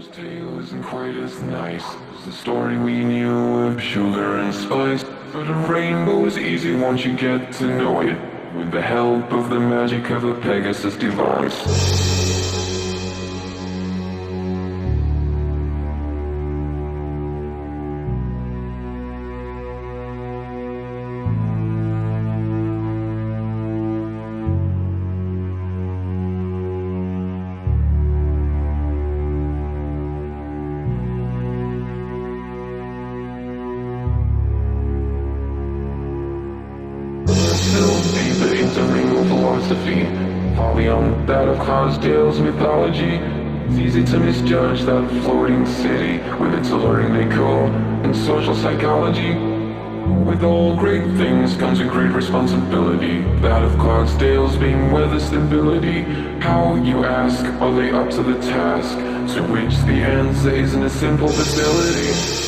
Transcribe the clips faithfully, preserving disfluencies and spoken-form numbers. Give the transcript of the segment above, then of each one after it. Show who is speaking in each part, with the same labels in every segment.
Speaker 1: This tale isn't quite as nice as the story we knew of sugar and spice, but a rainbow is easy once you get to know it, with the help of the magic of a Pegasus device. Still deeper into real philosophy, far beyond that of Clydesdale's mythology. It's easy to misjudge that floating city with its alluring decor and social psychology. With all great things comes a great responsibility, that of Clydesdale's being weather stability. How, you ask, are they up to the task? To which the answer isn't a simple facility.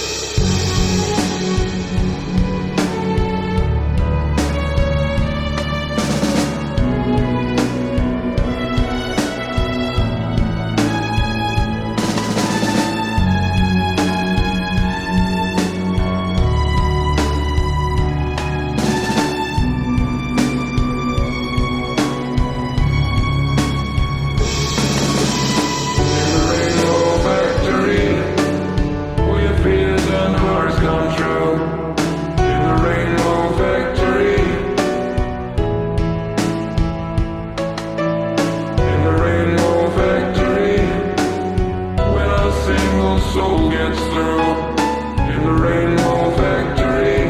Speaker 1: Soul gets through in the Rainbow Factory,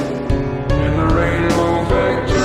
Speaker 1: in the Rainbow Factory.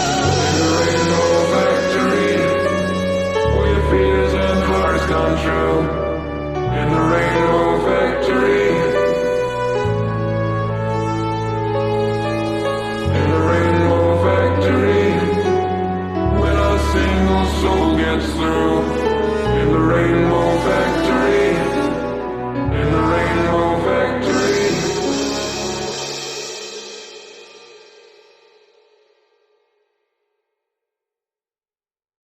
Speaker 1: Fears and hearts gone true.